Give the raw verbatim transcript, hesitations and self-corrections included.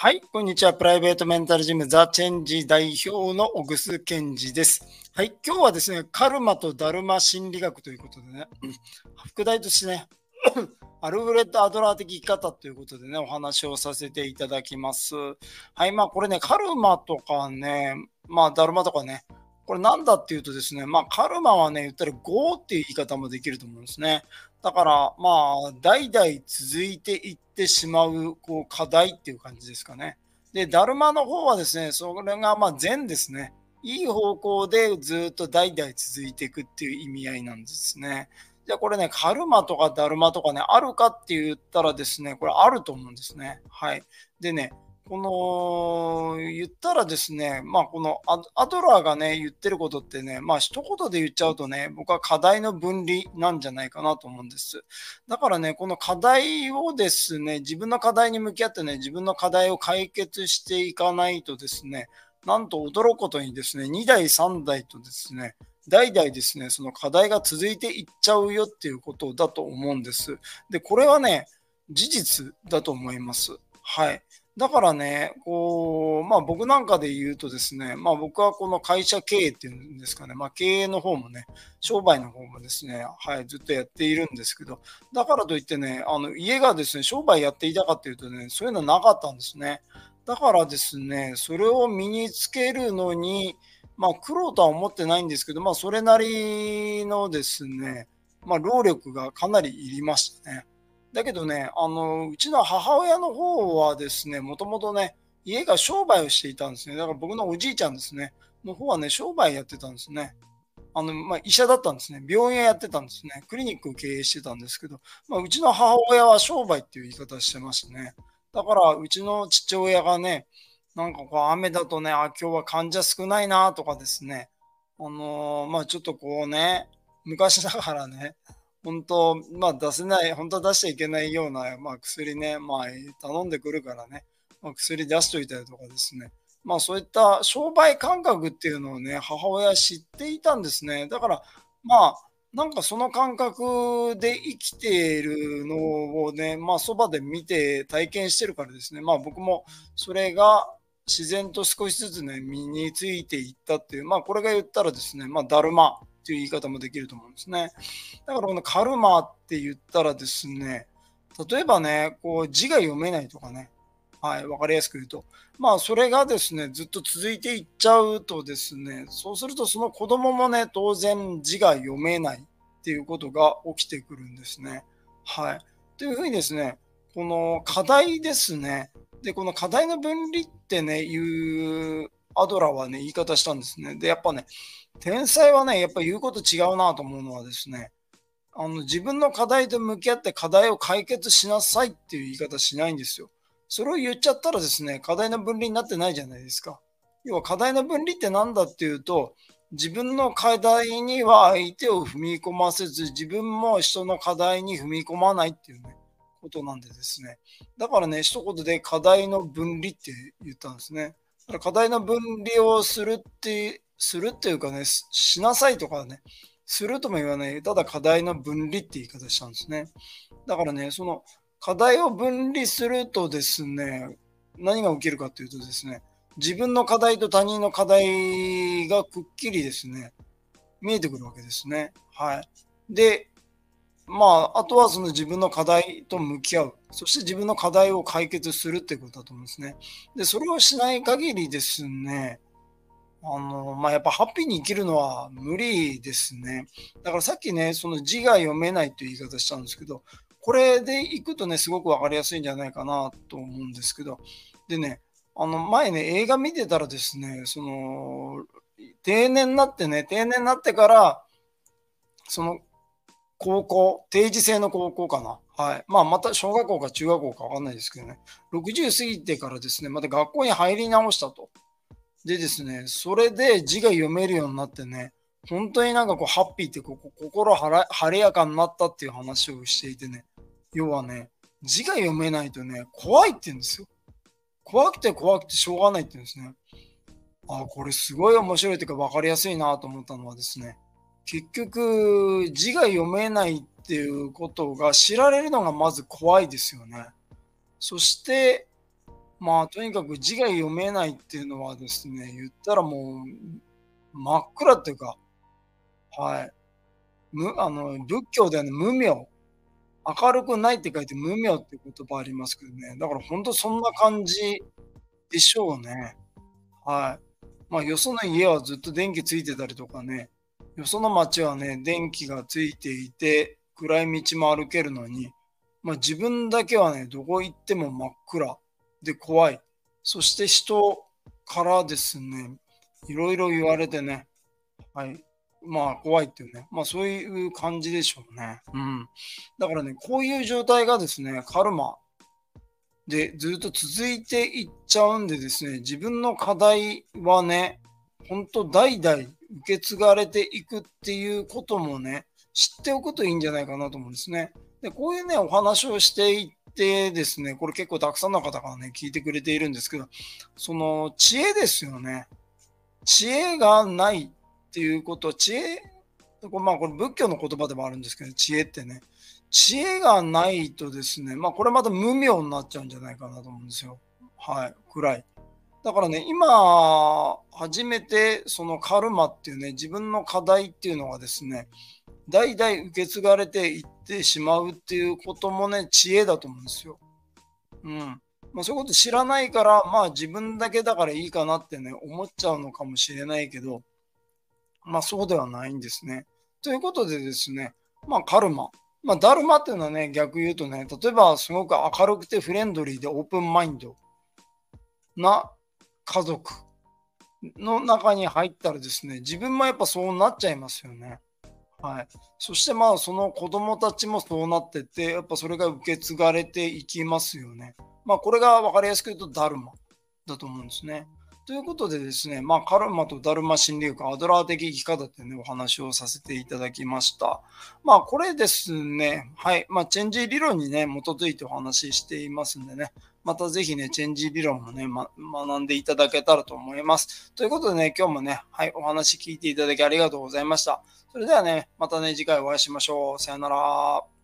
はい、こんにちは。プライベートメンタルジムザ・チェンジ代表の小楠健二です。はい、今日はですね、カルマとダルマ心理学ということでね、副題としてね、アルフレッド・アドラー的生き方ということでね、お話をさせていただきます。はい、まあこれね、カルマとかね、まあダルマとかね、これなんだっていうとですね、まあカルマはね、言ったら業っていう言い方もできると思うんですね。だから、まあ、代々続いていってしまう、こう、課題っていう感じですかね。で、ダルマの方はですね、それが、まあ、善ですね。いい方向でずっと代々続いていくっていう意味合いなんですね。じゃあこれね、カルマとかダルマとかね、あるかって言ったらですね、これあると思うんですね。はい。でね、この、言ったらですね、まあ、このアアドラーがね、言ってることってね、まあ、一言で言っちゃうとね、僕は課題の分離なんじゃないかなと思うんです。だからね、この課題をですね、自分の課題に向き合ってね、自分の課題を解決していかないとですね、なんと驚くことにですね、に代さん代とですね、代々ですね、その課題が続いていっちゃうよっていうことだと思うんです。で、これはね、事実だと思います。はい。だからね、こう、まあ僕なんかで言うとですね、まあ僕はこの会社経営っていうんですかね、まあ経営の方もね、商売の方もですね、はい、ずっとやっているんですけど、だからといってね、あの家がですね、商売やっていたかっていうとね、そういうのなかったんですね。だからですね、それを身につけるのに、まあ苦労とは思ってないんですけど、まあそれなりのですね、まあ労力がかなりいりましたね。だけどね、あの、うちの母親の方はですね、もともとね、家が商売をしていたんですね。だから僕のおじいちゃんですね、の方はね、商売やってたんですね。あの、まあ、医者だったんですね。病院やってたんですね。クリニックを経営してたんですけど、まあ、うちの母親は商売っていう言い方してましたね。だから、うちの父親がね、なんかこう、雨だとね、あ、今日は患者少ないなとかですね、あのーまあ、ちょっとこうね、昔だからね、本当、まあ、出せない、本当は出しちゃいけないような、まあ、薬ね、まあ、頼んでくるからね、まあ、薬出しといたりとかですね、まあそういった商売感覚っていうのをね、母親は知っていたんですね。だから、まあ、なんかその感覚で生きているのをね、まあそばで見て体験してるからですね、まあ僕もそれが自然と少しずつね、身についていったっていう、まあこれが言ったらですね、まあダルマっていう言い方もできると思うんですね。だからこのカルマって言ったらですね、例えばね、こう字が読めないとかね、はい、わかりやすく言うと。まあ、それがですね、ずっと続いていっちゃうとですね、そうするとその子供もね、当然字が読めないっていうことが起きてくるんですね。はい。というふうにですね、この課題ですね。で、この課題の分離ってね、いうアドラーはね、言い方したんですね。で、やっぱね、天才はね、やっぱ言うこと違うなと思うのはですね、あの自分の課題と向き合って課題を解決しなさいっていう言い方しないんですよ。それを言っちゃったらですね、課題の分離になってないじゃないですか。要は課題の分離って何だっていうと、自分の課題には相手を踏み込ませず、自分も人の課題に踏み込まないっていうね、ことなんでですね。だからね、一言で課題の分離って言ったんですね。だから課題の分離をするって、するっていうかね、ししなさいとかね、するとも言わない、ただ課題の分離って言い方したんですね。だからね、その課題を分離するとですね、何が起きるかというとですね、自分の課題と他人の課題がくっきりですね、見えてくるわけですね。はい。で、まあ、あとはその自分の課題と向き合う。そして自分の課題を解決するってことだと思うんですね。で、それをしない限りですね、あの、まあ、やっぱハッピーに生きるのは無理ですね。だからさっきね、その字が読めないという言い方したんですけど、これでいくとね、すごくわかりやすいんじゃないかなと思うんですけど、でね、あの、前ね、映画見てたらですね、その、定年になってね、定年になってから、その高校、定時制の高校かな。はい。まあ、また小学校か中学校かわかんないですけどね、ろくじゅう過ぎてからですね、また学校に入り直したと。でですね、それで字が読めるようになってね、本当になんかこうハッピーってこう心晴ら晴れやかになったっていう話をしていてね、要はね、字が読めないとね、怖いって言うんですよ。怖くて怖くてしょうがないって言うんですね。あ、これすごい面白いというか分かりやすいなと思ったのはですね、結局字が読めないっていうことが知られるのがまず怖いですよね。そしてまあ、とにかく字が読めないっていうのはですね、言ったらもう真っ暗っていうか、はい。むあの、仏教ではね、無明、明るくないって書いて無明って言葉ありますけどね、だからほんとそんな感じでしょうね。はい。まあ、よその家はずっと電気ついてたりとかね、よその町はね、電気がついていて、暗い道も歩けるのに、まあ、自分だけはね、どこ行っても真っ暗で怖い。そして人からですね、いろいろ言われてね、はい。まあ、怖いっていうね、まあ、そういう感じでしょうね。うん。だからね、こういう状態がですね、カルマでずっと続いていっちゃうんでですね、自分の課題はね、ほんと代々受け継がれていくっていうこともね、知っておくといいんじゃないかなと思うんですね。で、こういうね、お話をしていってですね、これ結構たくさんの方がね、聞いてくれているんですけど、その知恵ですよね。知恵がないっていうことは、知恵これまあ、これ仏教の言葉でもあるんですけど、知恵ってね。知恵がないとですね、まあ、これまた無明になっちゃうんじゃないかなと思うんですよ。はい、暗い。だからね、今、初めてそのカルマっていうね、自分の課題っていうのがですね、代々受け継がれていってしまうっていうこともね、知恵だと思うんですよ。うん。まあ、そういうこと知らないから、まあ自分だけだからいいかなってね、思っちゃうのかもしれないけど、まあ、そうではないんですね。ということでですね、まあ、カルマ。まあ、ダルマっていうのはね、逆言うとね、例えばすごく明るくてフレンドリーでオープンマインドな家族の中に入ったらですね、自分もやっぱそうなっちゃいますよね。はい。そしてまあ、その子供たちもそうなってって、やっぱそれが受け継がれていきますよね。まあ、これが分かりやすく言うとダルマだと思うんですね。ということでですね、まあ、カルマとダルマ心理学、アドラー的生き方ってね、お話をさせていただきました。まあ、これですね、はい。まあ、チェンジ理論にね、基づいてお話ししていますんでね、またぜひね、チェンジ理論もね、ま、学んでいただけたらと思います。ということでね、今日もね、はい、お話聞いていただきありがとうございました。それではね、またね、次回お会いしましょう。さよなら。